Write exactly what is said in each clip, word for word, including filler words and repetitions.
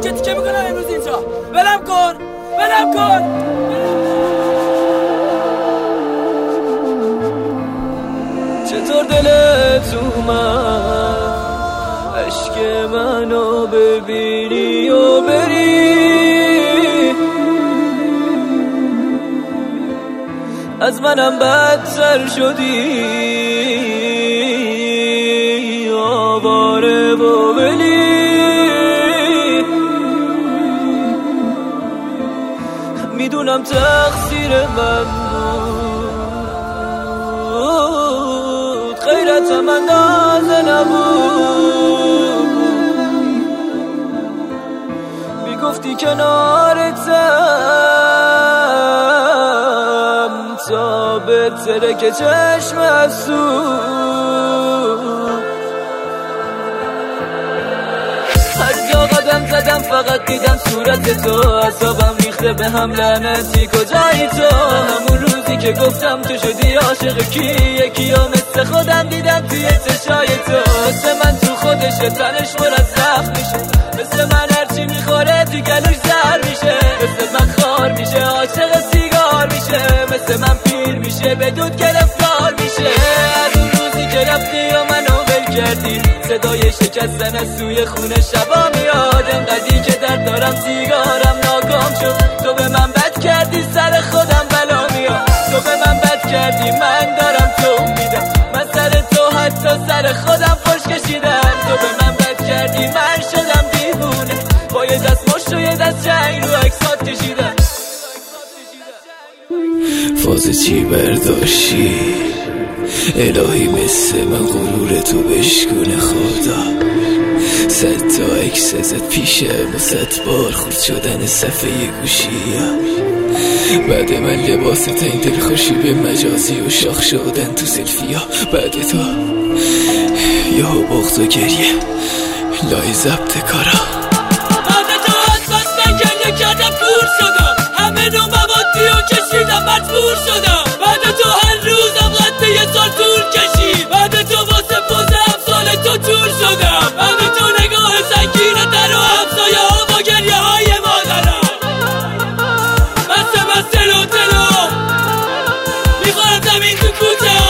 تیکه تیکه میکنم امروز اینجا. ولم کن ولم کن. چطور دلت اومد عشق منو ببینی و بری، از منم بدتر شدی آواره و بلی. میدونم تقصیر من بود، غیرتم اندازه نبود. میگفتی کنارتم تا بهتره که چشم از هر جا قدم زدم فقط دیدم صورت تو، اعصابم ریخته به هم لعنتی کجایی تو؟ همون روزی که گفتم تو شدی عاشق کی، یکی ها مثل خودم دیدم توی چشای تو. مثل من تو خودشه تنش پر از زخم میشه، مثل من هرچی میخوره تو گلوش زهر میشه، مثل من خار میشه عاشق سیگار میشه، مثل من پیر میشه به دود گرفتار میشه. از اون روزی که رفتی و منو ول کردی، صدای شکستن از سوی خونه شبا میاد. انقدی که درد دارم سیگارم ناکام شد، تو به من بد کردی سر خودم بلا میاد. تو به من بد کردی من دارم تو میدم، من سر تو حتی سر خودم خوش کشیدم. تو به من بد کردی من شدم دیوونه، با یه دست مشت و یه دست جنگ رو اکسات کشیدم. فاز چی برداشتی الهی مثل من غرور تو بشکونه خدا. صد تا عکس ازت پیشم و صد بار خورد شدن صفحه گوشی. بعد من لباس تا این دلخوشی به مجازی و شاخ شدن تو سلفی ها. بعد تو یه بغض و گریه لای ضبط کارا. بعد تو از بس نکنه کردم کور شدم، همه نو موادی و کشیدم مجبور شدم. بعد تو هر روزم قد یه سال طول کشید، بعد تو واسه پوز امثال تو تور شدم. بعد تو نگاه سنگین در و همسایه ها با گریه های مادرم، بسته بسته لو تلو میخورم زمین تو کوچه ها.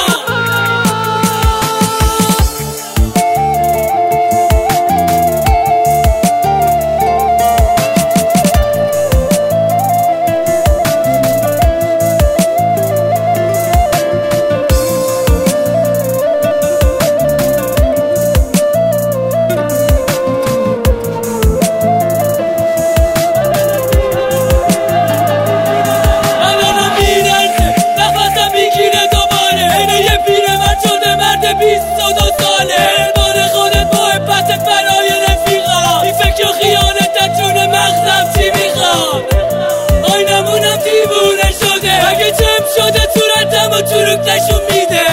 شده صورتم و چروک نشون میده،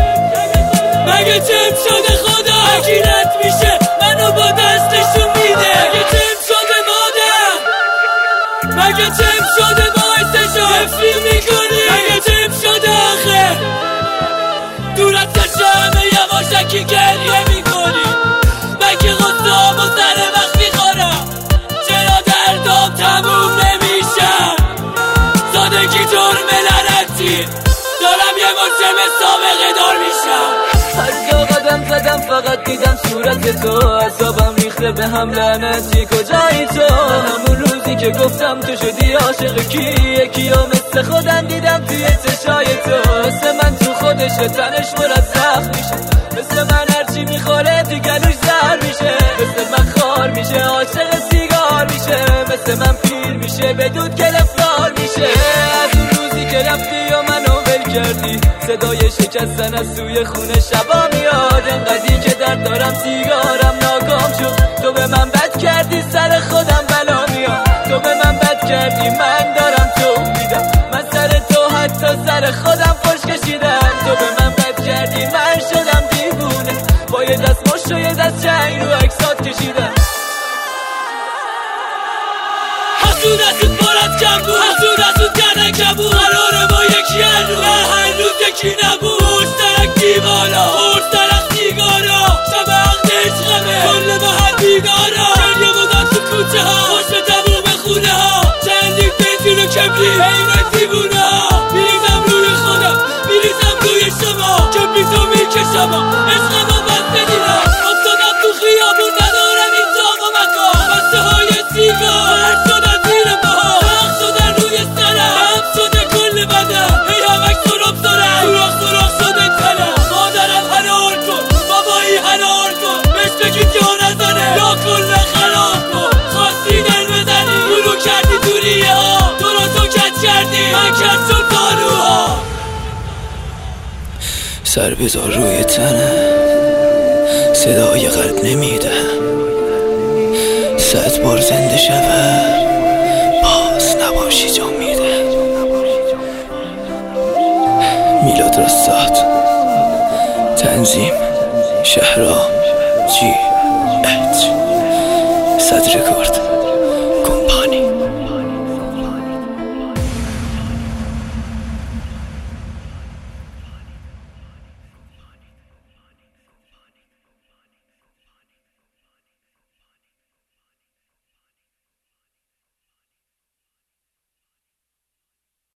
مگه چم شده خدا حکیرت میشه منو با دست نشون میده. مگه چم شده مادر، مگه چم شده باعثشو حفظی میکنی، مگه چم شده آخه دور از چشمه یواشکی گریه میکنی. مگه غصام و سر وقت میخورم، چرا دردام تموم نمیشم؟ سادگی جرم لعنتی دارم یه مرچم سابقه دار میشم. هر جا قدم زدم فقط دیدم صورت تو، اعصابم ریخته به هم لعنتی کجایی تو؟ همون روزی که گفتم تو شدی عاشق کی، یکی ها مثل خودم دیدم توی چشای تو. مثل من تو خودشه تنش پر از زخم میشه، مثل من هرچی میخوره تو گلوش زهر میشه، مثل من خار میشه عاشق سیگار میشه، مثل من پیر میشه به دود گرفتار میشه. از اون روزی که رفتی و منو ول کردی، صدای شکستن از سوی خونه شبا میاد. انقدی که درد دارم سیگارم ناکام شد، تو به من بد کردی سر خودم بلا میاد. تو به من بد کردی من دارم تو میدم، من سر تو حتی سر خودم خوش کشیدم. تو به من بد کردی من شدم دیوونه، با یه دست مشت و یه دست جنگ رو اکسات کشیدم. حسود حسود بارد کم بود، حسود حسود گردن کم بود، قراره با یکی هر روز هر روز یکی نبود. مشترک دیوالا مشترک سیگارا، شب عقد عشقمه کل محل بیدارا، گریه بودن تو کوچه ها. سر بذار روی تنه، صدای قلب نمیده، صد بار زنده شود باز نباشی جا میده. میلاد رستاد، تنظیم شهرام.